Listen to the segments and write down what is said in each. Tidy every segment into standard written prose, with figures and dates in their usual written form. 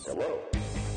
Hello.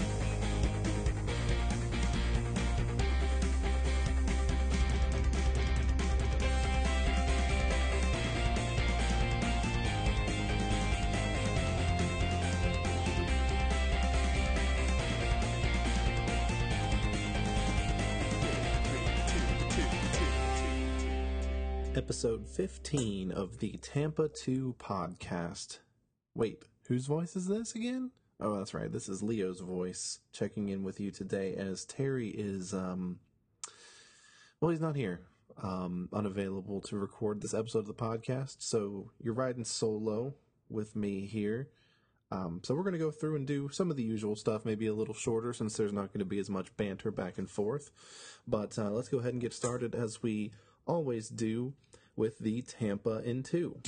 Episode 15 of the Tampa 2 podcast. Wait, whose voice is this again? Oh, that's right. This is Leo's voice checking in with you today as Terry is, he's not here. Unavailable to record this episode of the podcast. So you're riding solo with me here. So we're going to go through and do some of the usual stuff, maybe a little shorter since there's not going to be as much banter back and forth. But let's go ahead and get started as we always do with the Tampa in 2.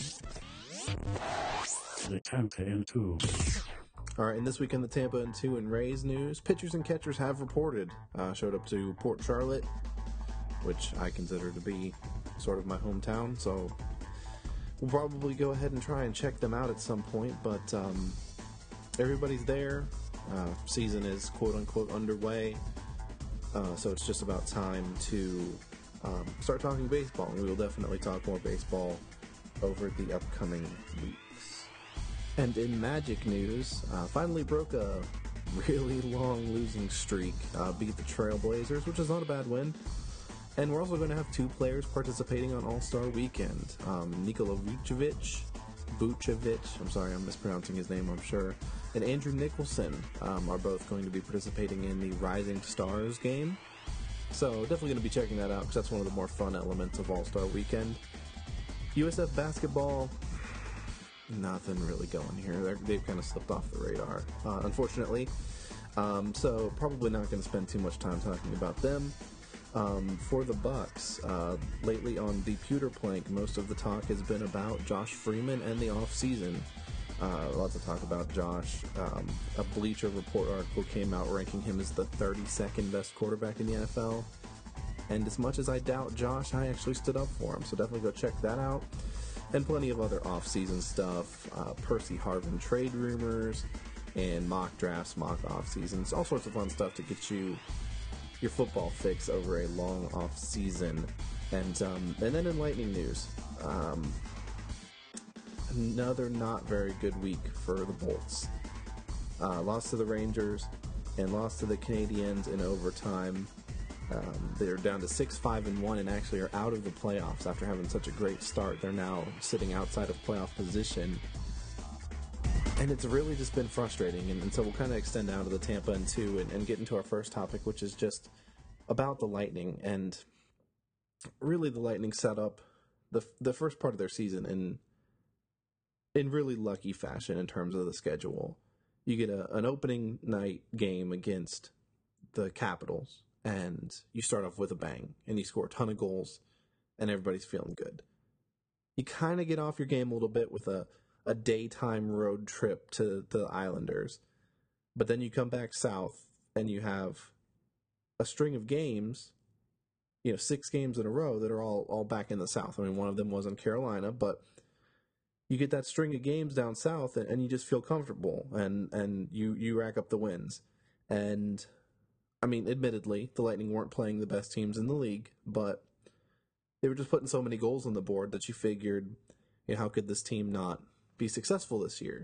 The Tampa in 2. All right, and this week in the Tampa in 2 in Rays news, pitchers and catchers have reported. Showed up to Port Charlotte, which I consider to be sort of my hometown, so we'll probably go ahead and try and check them out at some point, but everybody's there. Season is quote-unquote underway, so it's just about time to start talking baseball, and we will definitely talk more baseball over the upcoming weeks. And in Magic news, finally broke a really long losing streak, beat the Trailblazers, which is not a bad win. And we're also going to have 2 players participating on All-Star Weekend. Nikola Vucevic, I'm sorry, I'm mispronouncing his name, I'm sure, and Andrew Nicholson are both going to be participating in the Rising Stars game. So definitely going to be checking that out because that's one of the more fun elements of All-Star Weekend. USF basketball, nothing really going here. They've kind of slipped off the radar, unfortunately. So probably not going to spend too much time talking about them. For the Bucks, lately on the pewter plank, most of the talk has been about Josh Freeman and the offseason. Lots of talk about Josh. A Bleacher Report article came out ranking him as the 32nd best quarterback in the NFL. And as much as I doubt Josh, I actually stood up for him. So definitely go check that out. And plenty of other off-season stuff. Percy Harvin trade rumors and mock drafts, mock off-seasons. All sorts of fun stuff to get you your football fix over a long off-season. And then in Lightning news, another not very good week for the Bolts. Lost to the Rangers and lost to the Canadiens in overtime. They're down to 6-5-1 and actually are out of the playoffs after having such a great start. They're now sitting outside of playoff position. And it's really just been frustrating. And so we'll kind of extend out to the Tampa in 2 and get into our first topic, which is just about the Lightning. And really the Lightning set up the first part of their season in really lucky fashion in terms of the schedule. You get an opening night game against the Capitals, and you start off with a bang, and you score a ton of goals, and everybody's feeling good. You kind of get off your game a little bit with a daytime road trip to the Islanders, but then you come back south, and you have a string of games, 6 games in a row that are all back in the south. I mean, one of them was in Carolina, but you get that string of games down south, and you just feel comfortable, and you rack up the wins. And, I mean, admittedly, the Lightning weren't playing the best teams in the league, but they were just putting so many goals on the board that you figured, how could this team not be successful this year?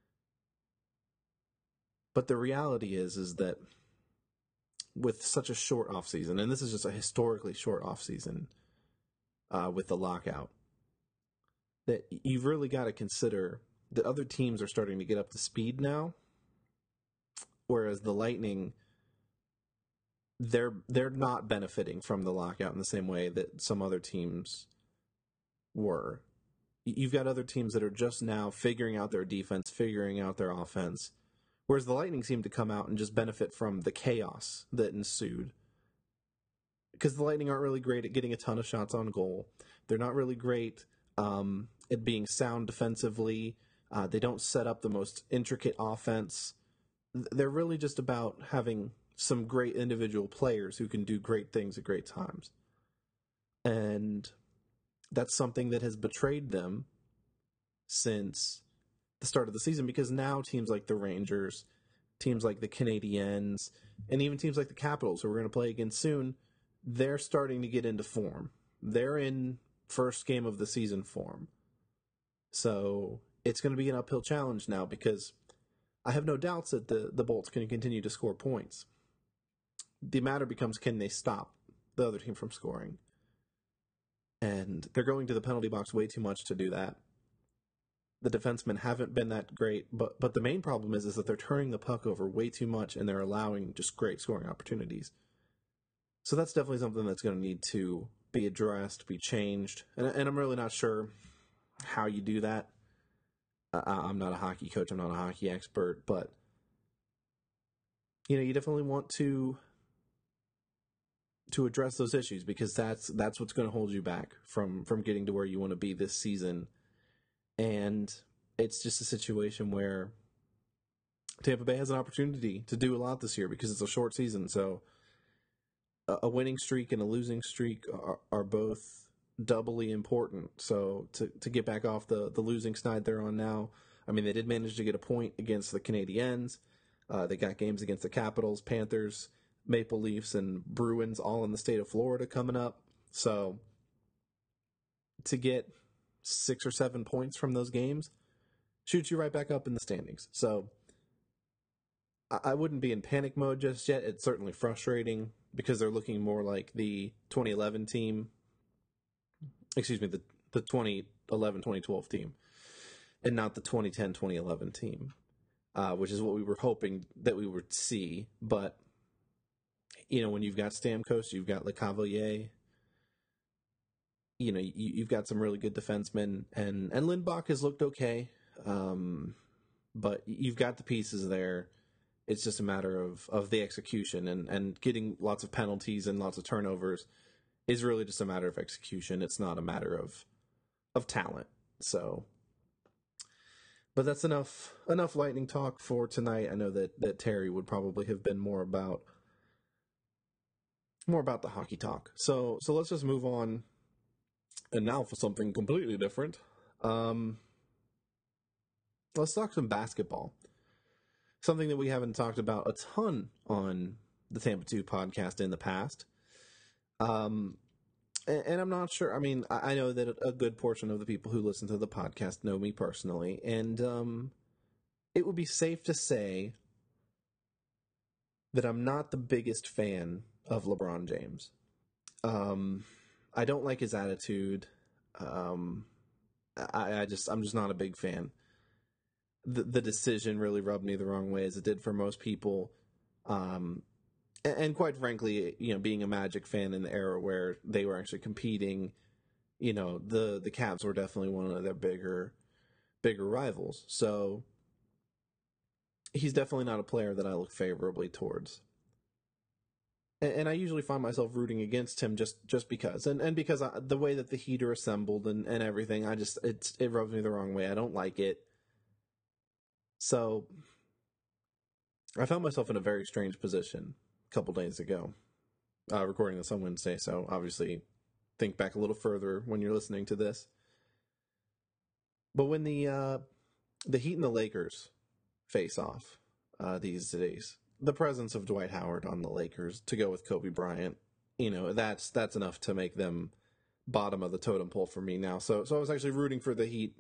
But the reality is that with such a short offseason, and this is just a historically short offseason with the lockout, that you've really got to consider that other teams are starting to get up to speed now, whereas the Lightning, they're not benefiting from the lockout in the same way that some other teams were. You've got other teams that are just now figuring out their defense, figuring out their offense, whereas the Lightning seem to come out and just benefit from the chaos that ensued. Because the Lightning aren't really great at getting a ton of shots on goal. They're not really great at being sound defensively. They don't set up the most intricate offense. They're really just about having some great individual players who can do great things at great times. And that's something that has betrayed them since the start of the season, because now teams like the Rangers, teams like the Canadiens, and even teams like the Capitals, who we're going to play against soon, they're starting to get into form. They're in first game of the season form. So it's going to be an uphill challenge now, because I have no doubts that the Bolts can continue to score points. The matter becomes, can they stop the other team from scoring? And they're going to the penalty box way too much to do that. The defensemen haven't been that great, but the main problem is that they're turning the puck over way too much, and they're allowing just great scoring opportunities. So that's definitely something that's going to need to be addressed, be changed, and I'm really not sure how you do that. I'm not a hockey coach, I'm not a hockey expert, but you definitely want to address those issues, because that's what's going to hold you back from getting to where you want to be this season. And it's just a situation where Tampa Bay has an opportunity to do a lot this year, because it's a short season. So a winning streak and a losing streak are both doubly important. So to get back off the losing snide they're on now, I mean, they did manage to get a point against the Canadiens. They got games against the Capitals, Panthers, Maple Leafs, and Bruins, all in the state of Florida coming up. So to get 6 or 7 points from those games shoots you right back up in the standings. So I wouldn't be in panic mode just yet. It's certainly frustrating, because they're looking more like the 2011 team. Excuse me, the 2011-2012 team, and not the 2010-2011 team, which is what we were hoping that we would see. But when you've got Stamkos, you've got Lecavalier, you've got some really good defensemen, and Lindback has looked okay, but you've got the pieces there. It's just a matter of the execution, and getting lots of penalties and lots of turnovers is really just a matter of execution. It's not a matter of talent. So, but that's enough Lightning talk for tonight. I know that Terry would probably have been more about the hockey talk. So let's just move on. And now for something completely different. Let's talk some basketball. Something that we haven't talked about a ton on the Tampa 2 podcast in the past. And I'm not sure. I mean, I know that a good portion of the people who listen to the podcast know me personally. And it would be safe to say that I'm not the biggest fan of LeBron James. I don't like his attitude. I'm just not a big fan. The decision really rubbed me the wrong way, as it did for most people. And quite frankly, being a Magic fan in the era where they were actually competing, the Cavs were definitely one of their bigger rivals. So he's definitely not a player that I look favorably towards. And I usually find myself rooting against him just because. And because the way that the Heat are assembled and everything, it rubs me the wrong way. I don't like it. So I found myself in a very strange position a couple days ago, recording this on Wednesday. So obviously think back a little further when you're listening to this. But when the Heat and the Lakers face off these days, the presence of Dwight Howard on the Lakers to go with Kobe Bryant, that's enough to make them bottom of the totem pole for me now. So I was actually rooting for the Heat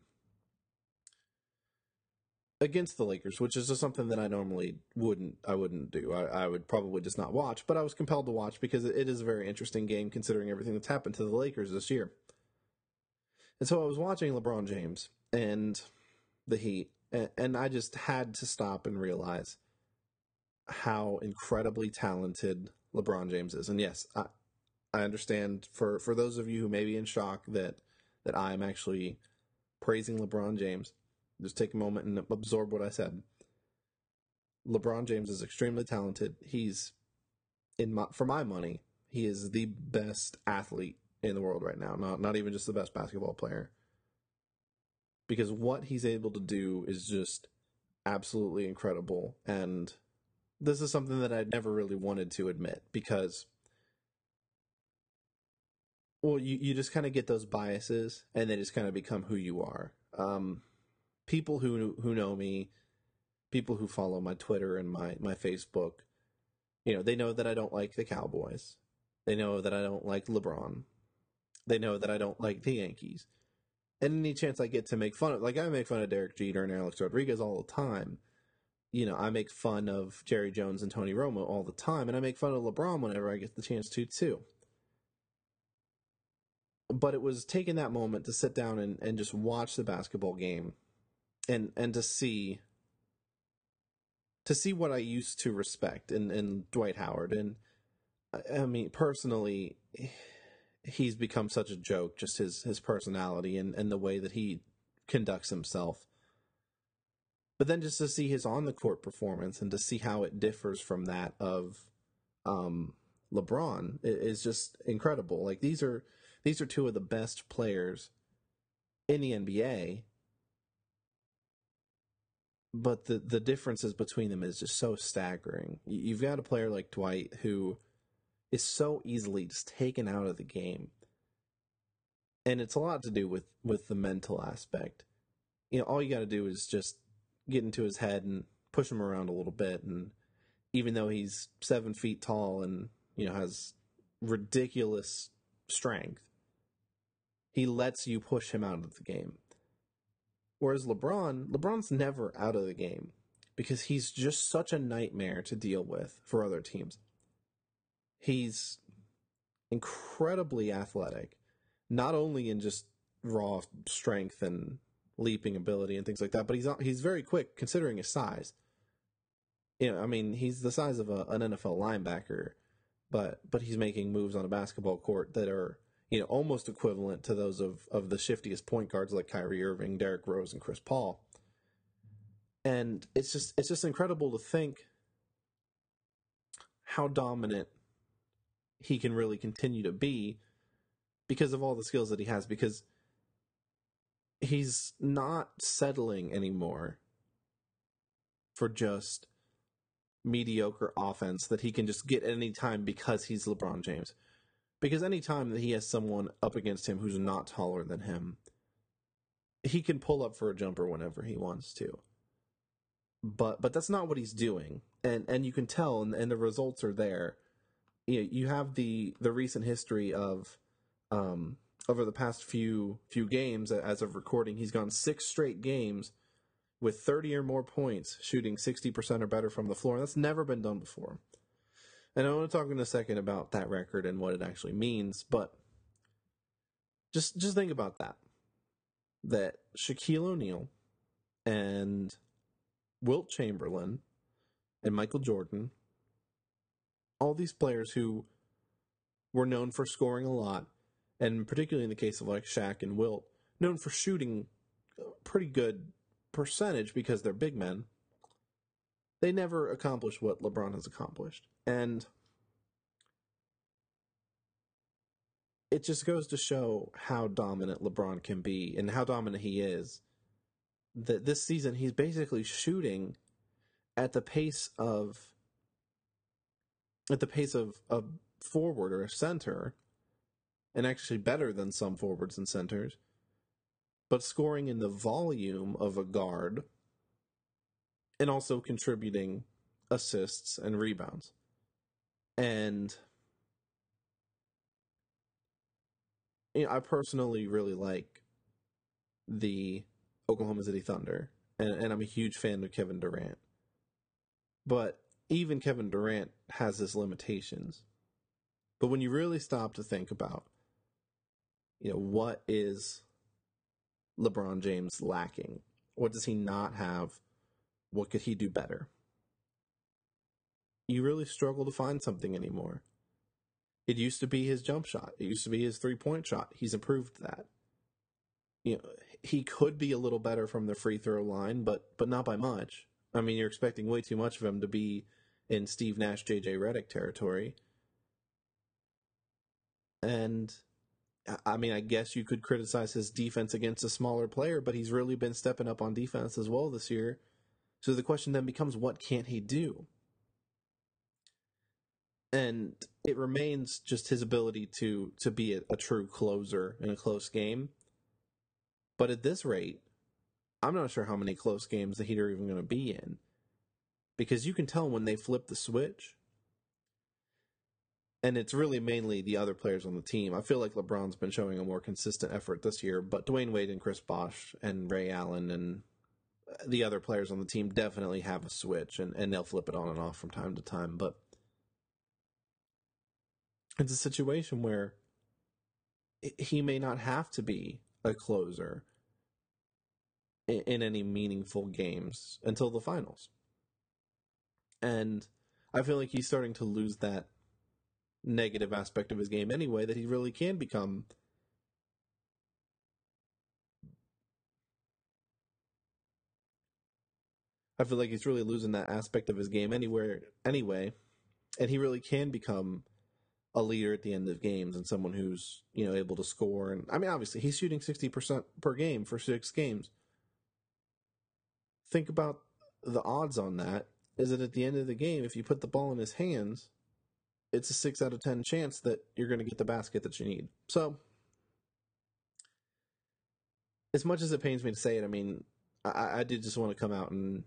against the Lakers, which is just something that I normally wouldn't do. I would probably just not watch, but I was compelled to watch because it is a very interesting game considering everything that's happened to the Lakers this year. And so I was watching LeBron James and the Heat, and I just had to stop and realize how incredibly talented LeBron James is. And yes, I understand for those of you who may be in shock that I'm actually praising LeBron James. Just take a moment and absorb what I said. LeBron James is extremely talented. He's, for my money, he is the best athlete in the world right now. Not even just the best basketball player. Because what he's able to do is just absolutely incredible. And this is something that I'd never really wanted to admit, because, well, you just kind of get those biases and they just kind of become who you are. People who know me, people who follow my Twitter and my Facebook, they know that I don't like the Cowboys. They know that I don't like LeBron. They know that I don't like the Yankees. And any chance I get to make fun of, like I make fun of Derek Jeter and Alex Rodriguez all the time. I make fun of Jerry Jones and Tony Romo all the time, and I make fun of LeBron whenever I get the chance to, too. But it was taking that moment to sit down and just watch the basketball game and to see what I used to respect in Dwight Howard. And I mean, personally, he's become such a joke, just his personality and the way that he conducts himself. But then just to see his on-the-court performance and to see how it differs from that of LeBron is just incredible. Like, these are two of the best players in the NBA, but the differences between them is just so staggering. You've got a player like Dwight who is so easily just taken out of the game. And it's a lot to do with the mental aspect. All you got to do is just get into his head and push him around a little bit. And even though he's 7 feet tall and, has ridiculous strength, he lets you push him out of the game. Whereas LeBron's never out of the game because he's just such a nightmare to deal with for other teams. He's incredibly athletic, not only in just raw strength and leaping ability and things like that, but he's very quick considering his size. I mean, he's the size of an NFL linebacker, but he's making moves on a basketball court that are, almost equivalent to those of the shiftiest point guards like Kyrie Irving, Derrick Rose, and Chris Paul. And it's just incredible to think how dominant he can really continue to be because of all the skills that he has, because he's not settling anymore for just mediocre offense that he can just get at any time because he's LeBron James. Because any time that he has someone up against him who's not taller than him, he can pull up for a jumper whenever he wants to. But that's not what he's doing. And you can tell, and the results are there. You have the recent history of over the past few games, as of recording, he's gone 6 straight games with 30 or more points, shooting 60% or better from the floor. That's never been done before. And I want to talk in a second about that record and what it actually means, but just think about that. That Shaquille O'Neal and Wilt Chamberlain and Michael Jordan, all these players who were known for scoring a lot, and particularly in the case of like Shaq and Wilt, known for shooting a pretty good percentage because they're big men, they never accomplished what LeBron has accomplished. And it just goes to show how dominant LeBron can be and how dominant he is. That this season he's basically shooting at the pace of a forward or a center, and actually better than some forwards and centers, but scoring in the volume of a guard and also contributing assists and rebounds. And I personally really like the Oklahoma City Thunder, and I'm a huge fan of Kevin Durant. But even Kevin Durant has his limitations. But when you really stop to think about, what is LeBron James lacking? What does he not have? What could he do better? You really struggle to find something anymore. It used to be his jump shot. It used to be his three-point shot. He's improved that. He could be a little better from the free throw line, but not by much. I mean, you're expecting way too much of him to be in Steve Nash, JJ Redick territory. And I mean, I guess you could criticize his defense against a smaller player, but he's really been stepping up on defense as well this year. So the question then becomes, what can't he do? And it remains just his ability to be a true closer in a close game. But at this rate, I'm not sure how many close games the Heat are even going to be in. because you can tell when they flip the switch, and it's really mainly the other players on the team. I feel like LeBron's been showing a more consistent effort this year, but Dwayne Wade and Chris Bosh and Ray Allen and the other players on the team definitely have a switch, and they'll flip it on and off from time to time. But it's a situation where he may not have to be a closer in any meaningful games until the finals. And I feel like he's starting to lose that negative aspect of his game anyway, that he really can become I feel like he's really losing that aspect of his game anyway, and he really can become a leader at the end of games and someone who's, able to score. And I mean, obviously he's shooting 60% per game for 6 games. Think about the odds on that. Is that at the end of the game, if you put the ball in his hands, it's a 6 out of 10 chance that you're going to get the basket that you need. So, as much as it pains me to say it, I mean, I did just want to come out and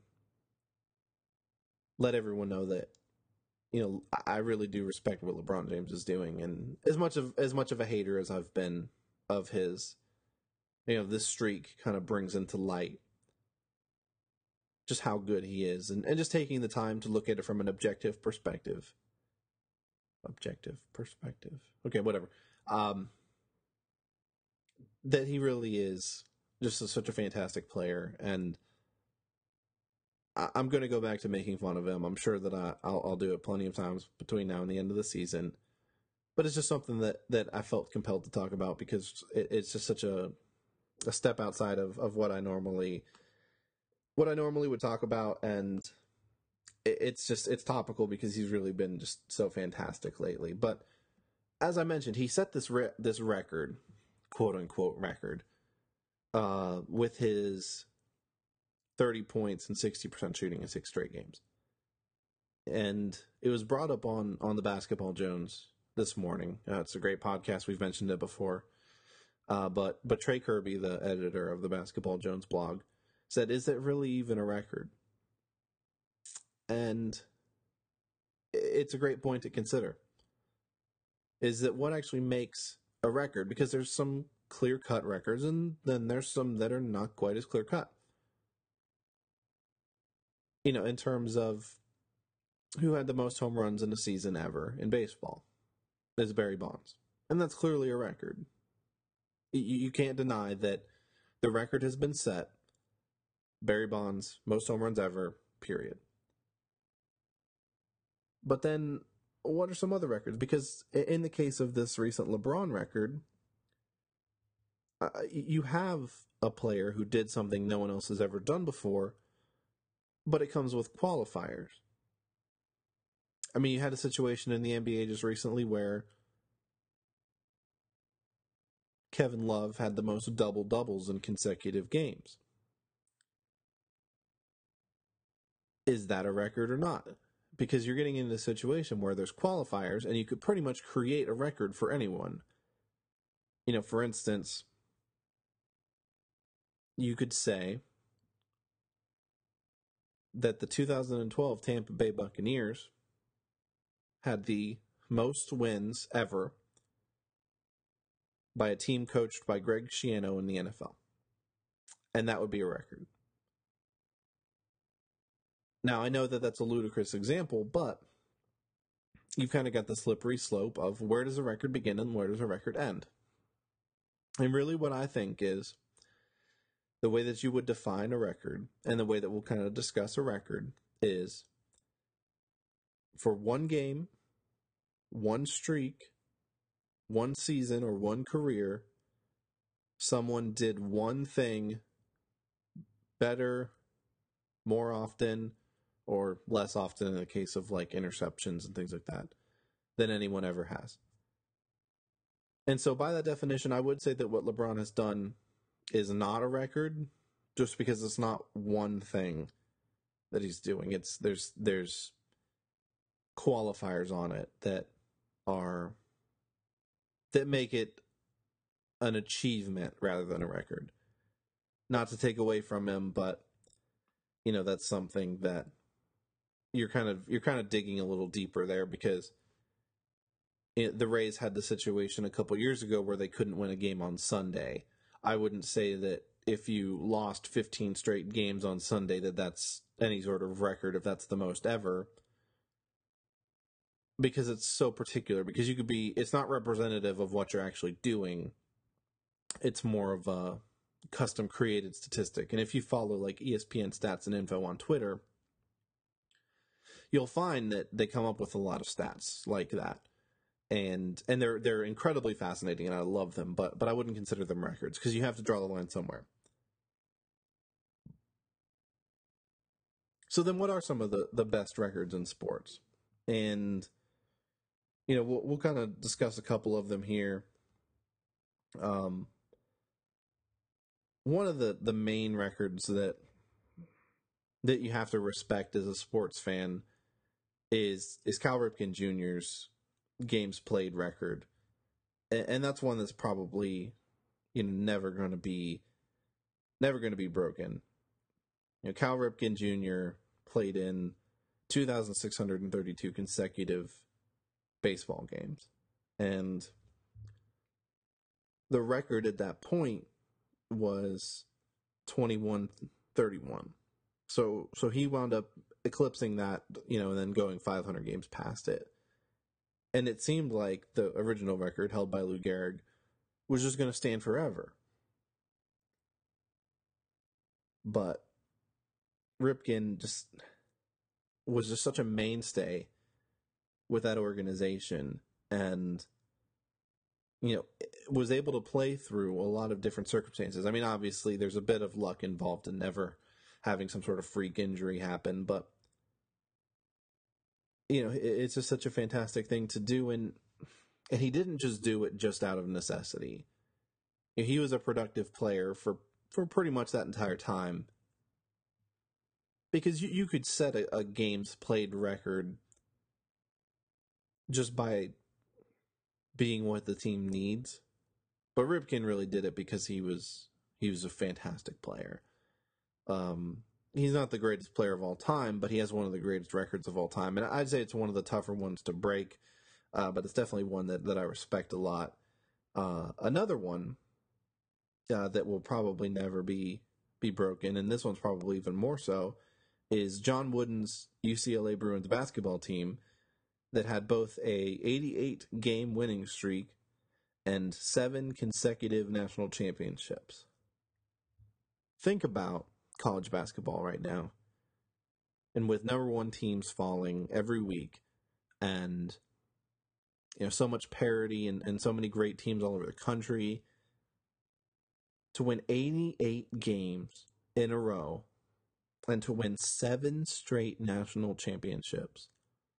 let everyone know that, I really do respect what LeBron James is doing. And as much of a hater as I've been of his, this streak kind of brings into light just how good he is, and just taking the time to look at it from an objective perspective. Okay, whatever. That he really is just such a fantastic player, and I'm going to go back to making fun of him. I'm sure that I'll do it plenty of times between now and the end of the season. But it's just something that I felt compelled to talk about because it's just such a step outside of what I normally would talk about, and it's topical because he's really been just so fantastic lately. But as I mentioned, he set this record, quote unquote record, with his 30 points and 60% shooting in 6 straight games. And it was brought up on the Basketball Jones this morning. It's a great podcast. We've mentioned it before. But Trey Kirby, the editor of the Basketball Jones blog, said, "Is it really even a record?" And it's a great point to consider. Is that what actually makes a record? Because there's some clear-cut records, and then there's some that are not quite as clear-cut. In terms of who had the most home runs in a season ever in baseball, is Barry Bonds. And that's clearly a record. You can't deny that the record has been set. Barry Bonds, most home runs ever, period. But then, what are some other records? Because in the case of this recent LeBron record, you have a player who did something no one else has ever done before, but it comes with qualifiers. I mean, you had a situation in the NBA just recently where Kevin Love had the most double-doubles in consecutive games. Is that a record or not? Because you're getting into a situation where there's qualifiers, and you could pretty much create a record for anyone. For instance, you could say that the 2012 Tampa Bay Buccaneers had the most wins ever by a team coached by Greg Schiano in the NFL. And that would be a record. Now, I know that that's a ludicrous example, but you've kind of got the slippery slope of where does a record begin and where does a record end? And really what I think is the way that you would define a record and the way that we'll kind of discuss a record is for one game, one streak, one season, or one career, someone did one thing better, more often, or less often in the case of like interceptions and things like that, than anyone ever has. And so by that definition, I would say that what LeBron has done is not a record, just because it's not one thing that he's doing. There's qualifiers on it that make it an achievement rather than a record. Not to take away from him, but that's something that you're kind of digging a little deeper there, because the Rays had the situation a couple years ago where they couldn't win a game on Sunday. I wouldn't say that if you lost 15 straight games on Sunday that's any sort of record, if that's the most ever, because it's so particular, because it's not representative of what you're actually doing. It's more of a custom created statistic. And if you follow like ESPN stats and info on Twitter, you'll find that they come up with a lot of stats like that. And they're incredibly fascinating, and I love them, but I wouldn't consider them records, because you have to draw the line somewhere. So then, what are some of the best records in sports? And we'll kind of discuss a couple of them here. One of the main records that you have to respect as a sports fan is Cal Ripken Jr.'s games played record, and that's one that's probably never going to be broken. Cal Ripken Jr. played in 2,632 consecutive baseball games, and the record at that point was 2131. So he wound up eclipsing that, and then going 500 games past it. And it seemed like the original record held by Lou Gehrig was just going to stand forever. But Ripken was just such a mainstay with that organization, and was able to play through a lot of different circumstances. I mean, obviously there's a bit of luck involved in never having some sort of freak injury happen, but it's just such a fantastic thing to do, and he didn't just do it just out of necessity. He was a productive player for pretty much that entire time, because you could set a games played record just by being what the team needs, but Ripken really did it because he was a fantastic player. He's not the greatest player of all time, but he has one of the greatest records of all time. And I'd say it's one of the tougher ones to break, but it's definitely one that I respect a lot. Another one that will probably never be broken, and this one's probably even more so, is John Wooden's UCLA Bruins basketball team that had both a 88-game winning streak and 7 consecutive national championships. Think about college basketball right now, and with number one teams falling every week, and so much parity and so many great teams all over the country, to win 88 games in a row and to win 7 straight national championships,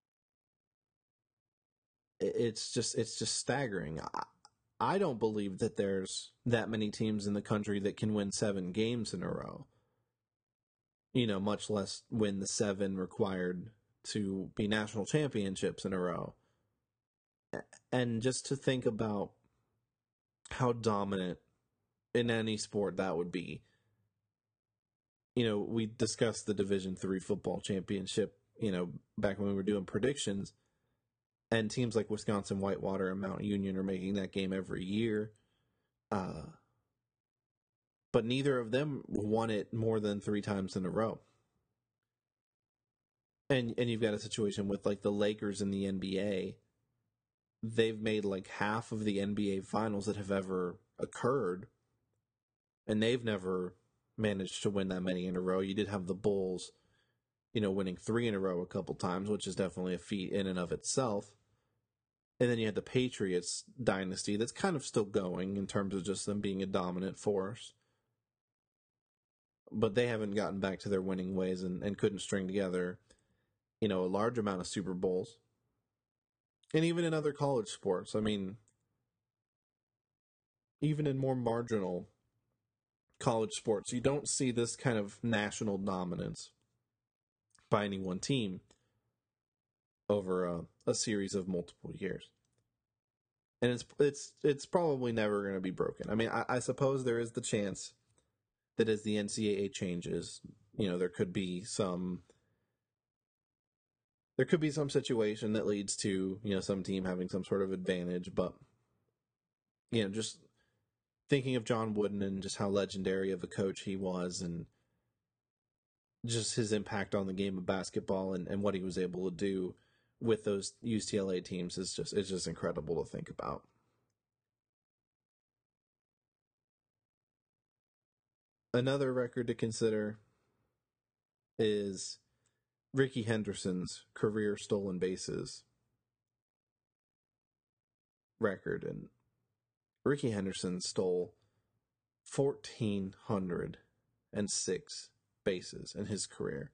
it's just staggering. I don't believe that there's that many teams in the country that can win 7 games in a row. Much less win the 7 required to be national championships in a row. And just to think about how dominant in any sport that would be. We discussed the Division III football championship, back when we were doing predictions, and teams like Wisconsin Whitewater and Mount Union are making that game every year. But neither of them won it more than 3 times in a row. And you've got a situation with like the Lakers in the NBA. They've made like half of the NBA finals that have ever occurred, and they've never managed to win that many in a row. You did have the Bulls, winning 3 in a row a couple times, which is definitely a feat in and of itself. And then you had the Patriots dynasty that's kind of still going in terms of just them being a dominant force. But they haven't gotten back to their winning ways and couldn't string together, a large amount of Super Bowls. And even in other college sports, I mean, even in more marginal college sports, you don't see this kind of national dominance by any one team over a series of multiple years. And it's probably never going to be broken. I mean, I suppose there is the chance that as the NCAA changes, there could be some there could be some situation that leads to, some team having some sort of advantage, but, just thinking of John Wooden and just how legendary of a coach he was and just his impact on the game of basketball and what he was able to do with those UCLA teams it's just incredible to think about. Another record to consider is Rickey Henderson's career stolen bases record. And Rickey Henderson stole 1,406 bases in his career.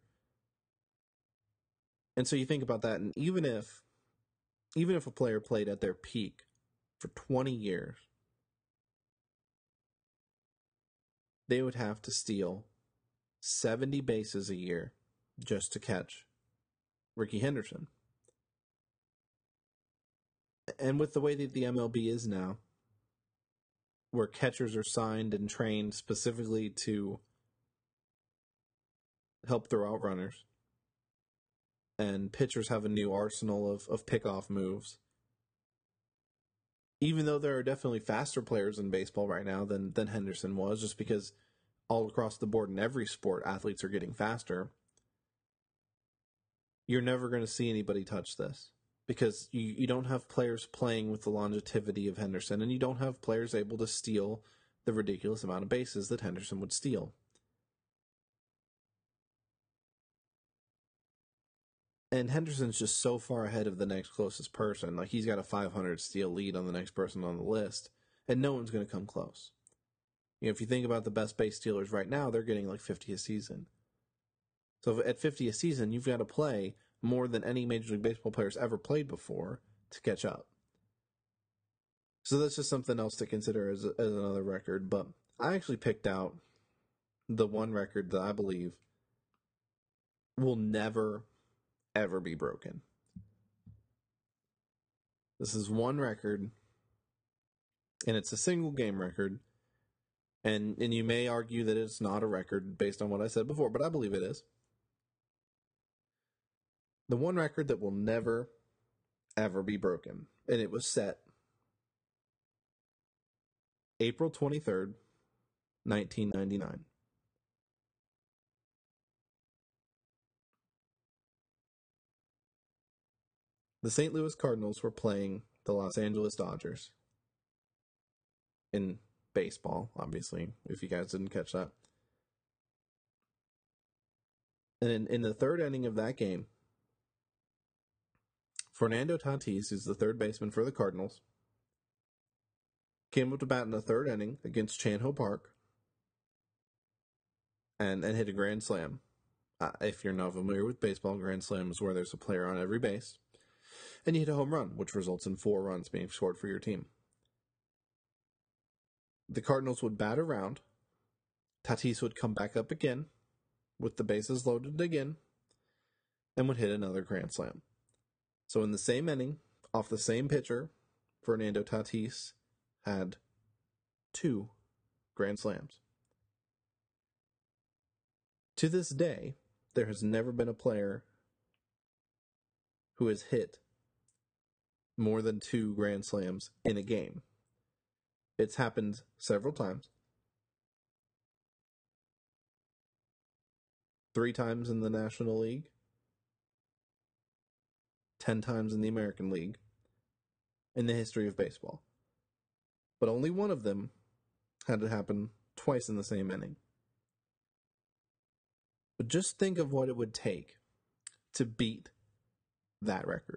And so you think about that, and even if a player played at their peak for 20 years, they would have to steal 70 bases a year just to catch Rickey Henderson. And with the way that the MLB is now, where catchers are signed and trained specifically to help throw out runners, and pitchers have a new arsenal of pickoff moves, even though there are definitely faster players in baseball right now than Henderson was, just because all across the board in every sport, athletes are getting faster, you're never going to see anybody touch this. Because you don't have players playing with the longevity of Henderson, and you don't have players able to steal the ridiculous amount of bases that Henderson would steal. And Henderson's just so far ahead of the next closest person. Like, he's got a 500 steal lead on the next person on the list, and no one's going to come close. If you think about the best base stealers right now, they're getting like 50 a season. So at 50 a season, you've got to play more than any Major League Baseball player's ever played before to catch up. So that's just something else to consider as another record. But I actually picked out the one record that I believe will never, ever be broken. This is one record, and it's a single game record. And you may argue that it's not a record based on what I said before, but I believe it is. The one record that will never, ever be broken. And it was set April 23rd, 1999. The St. Louis Cardinals were playing the Los Angeles Dodgers in baseball, obviously, if you guys didn't catch that. And in the third inning of that game, Fernando Tatis, who's the third baseman for the Cardinals, came up to bat in the third inning against Chan-Ho Park and hit a grand slam. If you're not familiar with baseball, grand slam is where there's a player on every base. And you hit a home run, which results in 4 runs being scored for your team. The Cardinals would bat around. Tatis would come back up again with the bases loaded again and would hit another grand slam. So in the same inning, off the same pitcher, Fernando Tatis had 2 grand slams. To this day, there has never been a player who has hit more than 2 grand slams in a game. It's happened several times. 3 times in the National League, 10 times in the American League, in the history of baseball. But only one of them had to happen twice in the same inning. But just think of what it would take to beat that record.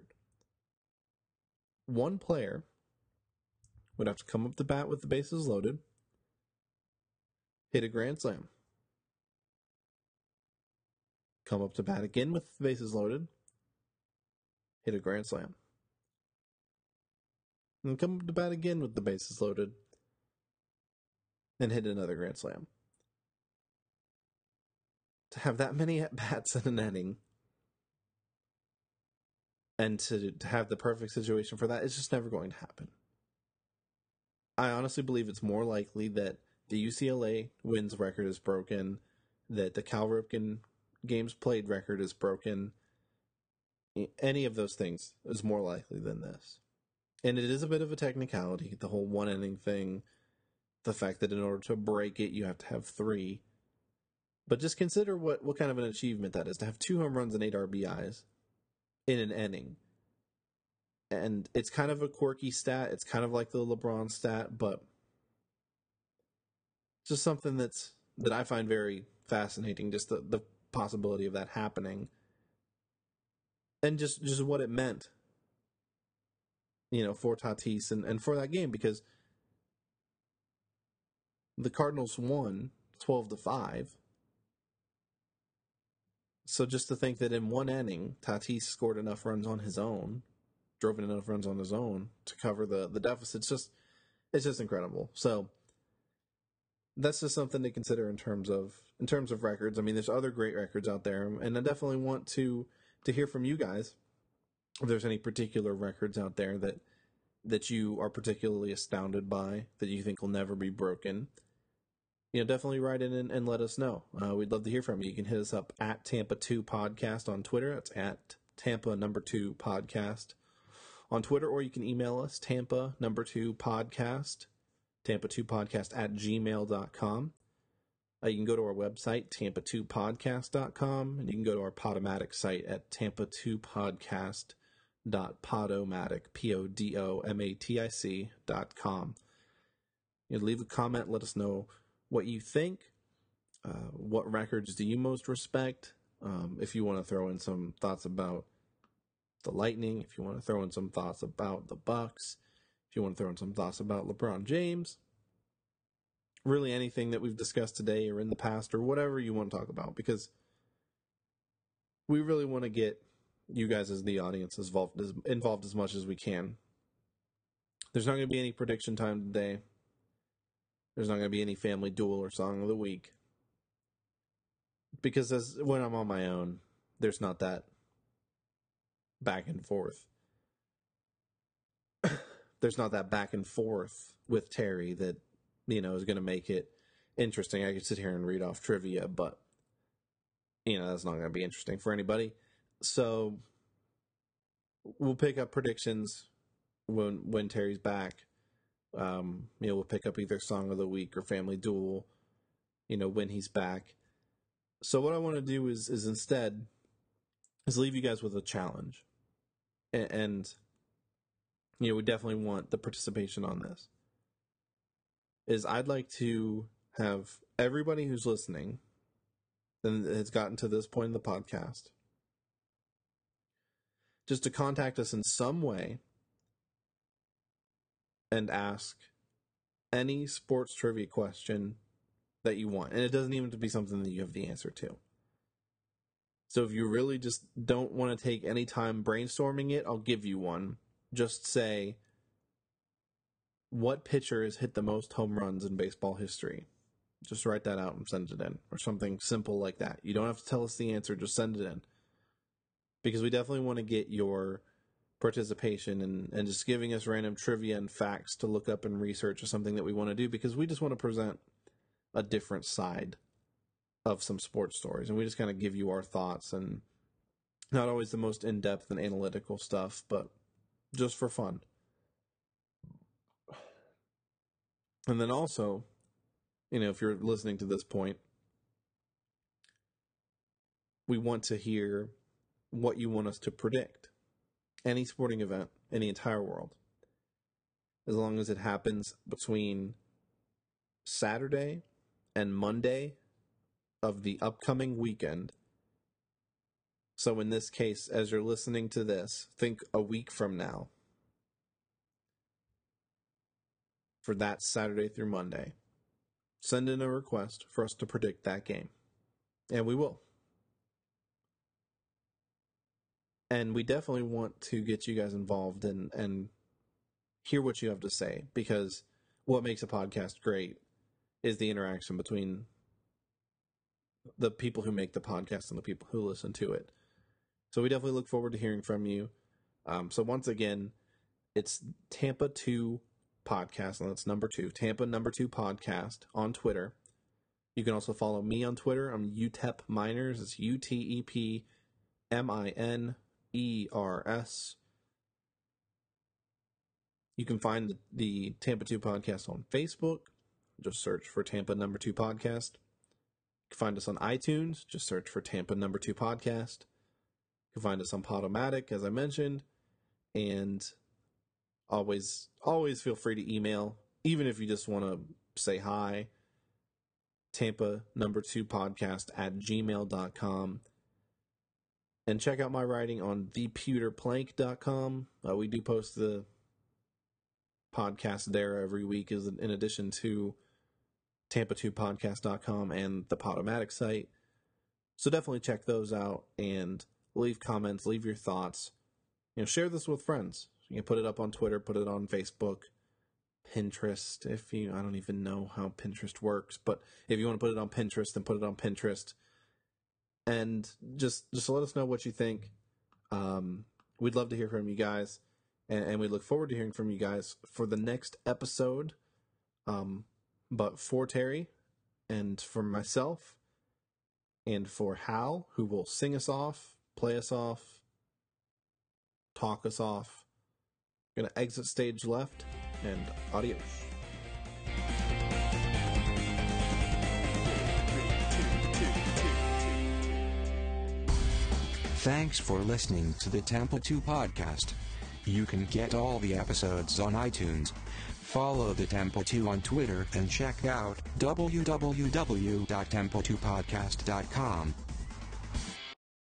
One player would have to come up to bat with the bases loaded, hit a grand slam, come up to bat again with the bases loaded, hit a grand slam, and come up to bat again with the bases loaded, and hit another grand slam. To have that many at-bats in an inning, and to have the perfect situation for that, it's just never going to happen. I honestly believe it's more likely that the UCLA wins record is broken, that the Cal Ripken games played record is broken, Any of those things is more likely than this. And it is a bit of a technicality, the whole one inning thing, the fact that in order to break it, you have to have 3. But just consider what kind of an achievement that is, to have 2 home runs and 8 RBIs in an inning. And it's kind of a quirky stat. It's kind of like the LeBron stat, but it's just something that I find very fascinating, just the possibility of that happening. And just what it meant, for Tatis and for that game, because the Cardinals won 12-5. So just to think that in one inning, Tatis scored enough runs on his own, drove in enough runs on his own to cover the deficit, it's just incredible. So that's just something to consider in terms of records. I mean, there's other great records out there, and I definitely want to hear from you guys if there's any particular records out there that you are particularly astounded by, that you think will never be broken. Definitely write in and let us know. We'd love to hear from you. You can hit us up at Tampa2 Podcast on Twitter. That's at Tampa2 Podcast on Twitter, or you can email us, Tampa2 Podcast, Tampa2Podcast at gmail.com. You can go to our website, Tampa2Podcast.com, and you can go to our Podomatic site at Tampa2Podcast.podomatic, Podomatic.com. Leave a comment, let us know what you think. What records do you most respect? If you want to throw in some thoughts about the Lightning, if you want to throw in some thoughts about the Bucks, if you want to throw in some thoughts about LeBron James, really anything that we've discussed today or in the past or whatever you want to talk about, because we really want to get you guys as the audience involved as much as we can. There's not going to be any prediction time today. There's not going to be any family duel or song of the week, because when I'm on my own, there's not that back and forth. There's not that back and forth with Terry that, is going to make it interesting. I could sit here and read off trivia, but, that's not going to be interesting for anybody. So we'll pick up predictions when Terry's back. We'll pick up either Song of the Week or Family Duel, when he's back. So what I want to do is instead leave you guys with a challenge. And we definitely want the participation on this. I'd like to have everybody who's listening and has gotten to this point in the podcast just to contact us in some way and ask any sports trivia question that you want. And it doesn't even have to be something that you have the answer to. So if you really just don't want to take any time brainstorming it, I'll give you one. Just say, what pitcher has hit the most home runs in baseball history? Just write that out and send it in, or something simple like that. You don't have to tell us the answer, just send it in. Because we definitely want to get your participation and just giving us random trivia and facts to look up and research is something that we want to do, because we just want to present a different side of some sports stories, and we just kind of give you our thoughts, and not always the most in-depth and analytical stuff, but just for fun. And then also, if you're listening to this point, we want to hear what you want us to predict. Any sporting event in the entire world, as long as it happens between Saturday and Monday of the upcoming weekend. So in this case, as you're listening to this, think a week from now, for that Saturday through Monday. Send in a request for us to predict that game. And we will. And we definitely want to get you guys involved and hear what you have to say, because what makes a podcast great is the interaction between the people who make the podcast and the people who listen to it. So we definitely look forward to hearing from you. So once again, it's Tampa2 Podcast, and that's number 2, Tampa2 Podcast on Twitter. You can also follow me on Twitter. I'm UTEP Miners. It's UTEPMIN You can find the Tampa 2 Podcast on Facebook. Just search for Tampa Number 2 Podcast. You can find us on iTunes. Just search for Tampa Number 2 Podcast. You can find us on Podomatic, as I mentioned. And always feel free to email, even if you just want to say hi. Tampa Number 2 Podcast at gmail.com. And check out my writing on thepewterplank.com. We do post the podcast there every week, in addition to tampa2podcast.com and the Podomatic site. So definitely check those out and leave comments, leave your thoughts. Share this with friends. You can put it up on Twitter, put it on Facebook, Pinterest. I don't even know how Pinterest works, but if you want to put it on Pinterest, then put it on Pinterest. And just let us know what you think. We'd love to hear from you guys, and we look forward to hearing from you guys for the next episode. But for Terry, and for myself, and for Hal, who will sing us off, play us off, talk us off, gonna exit stage left, and adios. Thanks for listening to the Tampa 2 Podcast. You can get all the episodes on iTunes. Follow the Tampa 2 on Twitter and check out www.tampa2podcast.com.